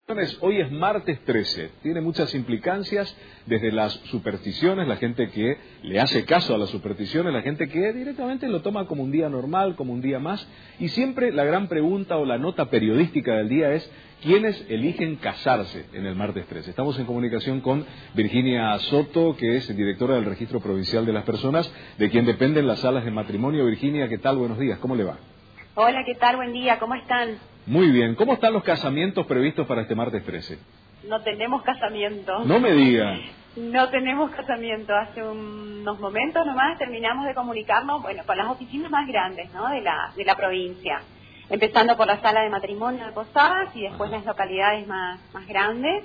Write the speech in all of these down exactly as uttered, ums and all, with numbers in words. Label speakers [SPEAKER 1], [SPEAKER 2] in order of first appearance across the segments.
[SPEAKER 1] Hoy es martes trece, tiene muchas implicancias, desde las supersticiones, la gente que le hace caso a las supersticiones, la gente que directamente lo toma como un día normal, como un día más, y siempre la gran pregunta o la nota periodística del día es ¿quiénes eligen casarse en el martes trece? Estamos en comunicación con Virginia Soto, que es directora del Registro Provincial de las Personas, de quien dependen las salas de matrimonio. Virginia, ¿qué tal? Buenos días, ¿cómo le va?
[SPEAKER 2] Hola, ¿qué tal? Buen día, ¿cómo están?
[SPEAKER 1] Muy bien, ¿cómo están los casamientos previstos para este martes trece?
[SPEAKER 2] No tenemos casamiento.
[SPEAKER 1] No me diga.
[SPEAKER 2] No tenemos casamiento. Hace unos momentos nomás terminamos de comunicarnos, bueno, con las oficinas más grandes, ¿no? De la, de la provincia. Empezando por la sala de matrimonio de Posadas y después las localidades más, más grandes.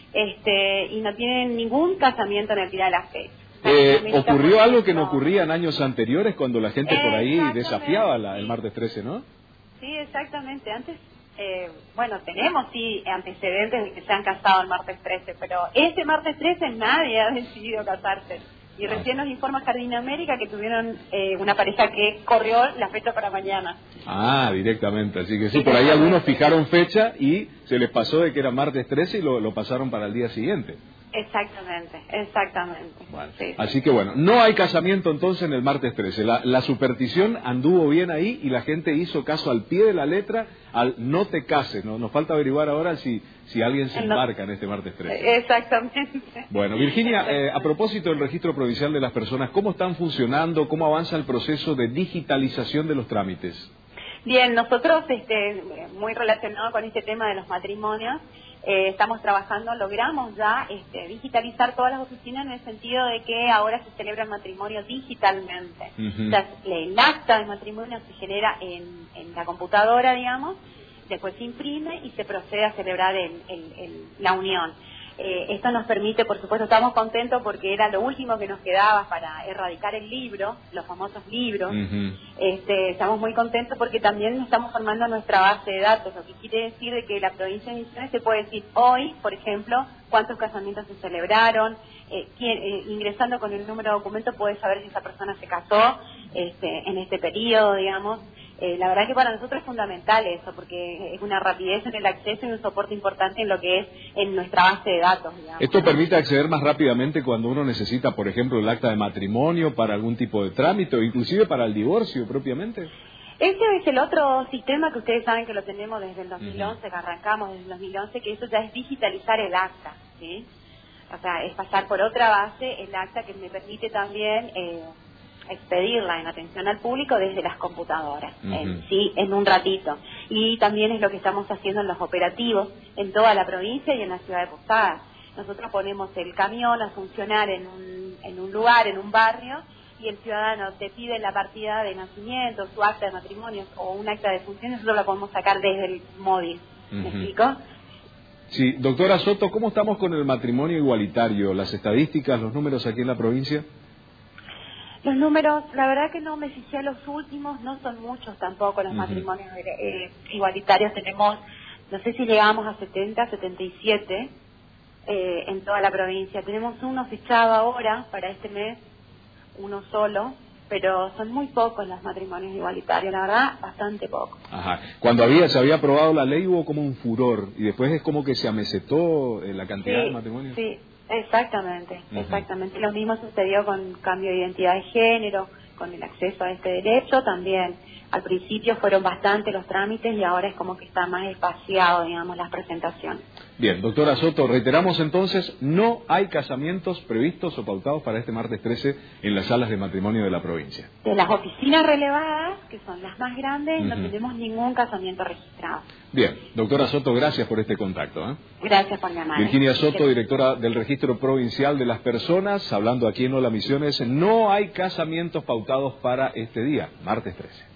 [SPEAKER 2] Este, y no tienen ningún casamiento en el día de la fecha.
[SPEAKER 1] Eh, ocurrió algo que no ocurría en años anteriores cuando la gente por ahí desafiaba la, el martes trece, ¿no?
[SPEAKER 2] Sí, exactamente. Antes, eh, bueno, tenemos sí antecedentes de que se han casado el martes trece, pero ese martes trece nadie ha decidido casarse. Y recién nos informa Jardín América que tuvieron eh, una pareja que corrió la fecha para mañana.
[SPEAKER 1] Ah, directamente. Así que sí, por ahí algunos fijaron fecha y se les pasó de que era martes trece y lo, lo pasaron para el día siguiente.
[SPEAKER 2] Exactamente, exactamente.
[SPEAKER 1] Bueno,
[SPEAKER 2] sí.
[SPEAKER 1] Así que bueno, no hay casamiento entonces en el martes trece. La, la superstición anduvo bien ahí y la gente hizo caso al pie de la letra al no te cases. ¿No? Nos falta averiguar ahora si, si alguien se embarca en este martes trece.
[SPEAKER 2] Exactamente.
[SPEAKER 1] Bueno, Virginia, eh, a propósito del Registro Provincial de las Personas, ¿cómo están funcionando? ¿Cómo avanza el proceso de digitalización de los trámites?
[SPEAKER 2] Bien, nosotros, este, muy relacionado con este tema de los matrimonios, eh, estamos trabajando, logramos ya este, digitalizar todas las oficinas en el sentido de que ahora se celebra el matrimonio digitalmente. Uh-huh. O sea, el acta de matrimonio se genera en, en la computadora, digamos, después se imprime y se procede a celebrar el, el, el, la unión. Eh, esto nos permite, por supuesto, estamos contentos porque era lo último que nos quedaba para erradicar el libro, los famosos libros. Uh-huh. este, estamos muy contentos porque también estamos formando nuestra base de datos, lo que quiere decir de que la provincia de Misiones se puede decir hoy, por ejemplo, cuántos casamientos se celebraron, eh, quién, eh, ingresando con el número de documento puede saber si esa persona se casó este, en este periodo, digamos. Eh, la verdad que para nosotros es fundamental eso, porque es una rapidez en el acceso y un soporte importante en lo que es en nuestra base de datos, digamos.
[SPEAKER 1] ¿Esto permite acceder más rápidamente cuando uno necesita, por ejemplo, el acta de matrimonio para algún tipo de trámite o inclusive para el divorcio propiamente?
[SPEAKER 2] Ese es el otro sistema que ustedes saben que lo tenemos desde el dos mil once, uh-huh. que arrancamos desde el dos mil once, que eso ya es digitalizar el acta, ¿sí? O sea, es pasar por otra base el acta que me permite también Eh, expedirla en atención al público desde las computadoras, uh-huh. en, sí, en un ratito. Y también es lo que estamos haciendo en los operativos en toda la provincia y en la ciudad de Posadas. Nosotros ponemos el camión a funcionar en un, en un lugar, en un barrio, y el ciudadano te pide la partida de nacimiento, su acta de matrimonio o un acta de función, nosotros la podemos sacar desde el móvil. ¿Me uh-huh. explico?
[SPEAKER 1] Sí, doctora Soto, ¿cómo estamos con el matrimonio igualitario? ¿Las estadísticas, los números aquí en la provincia?
[SPEAKER 2] Los números, la verdad que no me fijé los últimos, no son muchos tampoco los uh-huh. matrimonios eh, igualitarios. Tenemos, no sé si llegamos a setenta, setenta y siete eh, en toda la provincia. Tenemos uno fichado ahora para este mes, uno solo, pero son muy pocos los matrimonios igualitarios, la verdad, bastante pocos.
[SPEAKER 1] Ajá. Cuando había se había aprobado la ley hubo como un furor y después es como que se amesetó la cantidad
[SPEAKER 2] sí,
[SPEAKER 1] de matrimonios.
[SPEAKER 2] Sí. Exactamente, uh-huh. exactamente. Lo mismo sucedió con cambio de identidad de género, con el acceso a este derecho también. Al principio fueron bastante los trámites y ahora es como que está más espaciado, digamos, las presentaciones.
[SPEAKER 1] Bien, doctora Soto, reiteramos entonces, no hay casamientos previstos o pautados para este martes trece en las salas de matrimonio de la provincia.
[SPEAKER 2] De las oficinas relevadas, que son las más grandes, uh-huh. no tenemos ningún casamiento registrado.
[SPEAKER 1] Bien, doctora Soto, gracias por este contacto. ¿eh?
[SPEAKER 2] Gracias por llamar.
[SPEAKER 1] Virginia Soto, directora del Registro Provincial de las Personas, hablando aquí en Hola Misiones, no hay casamientos pautados para este día, martes trece.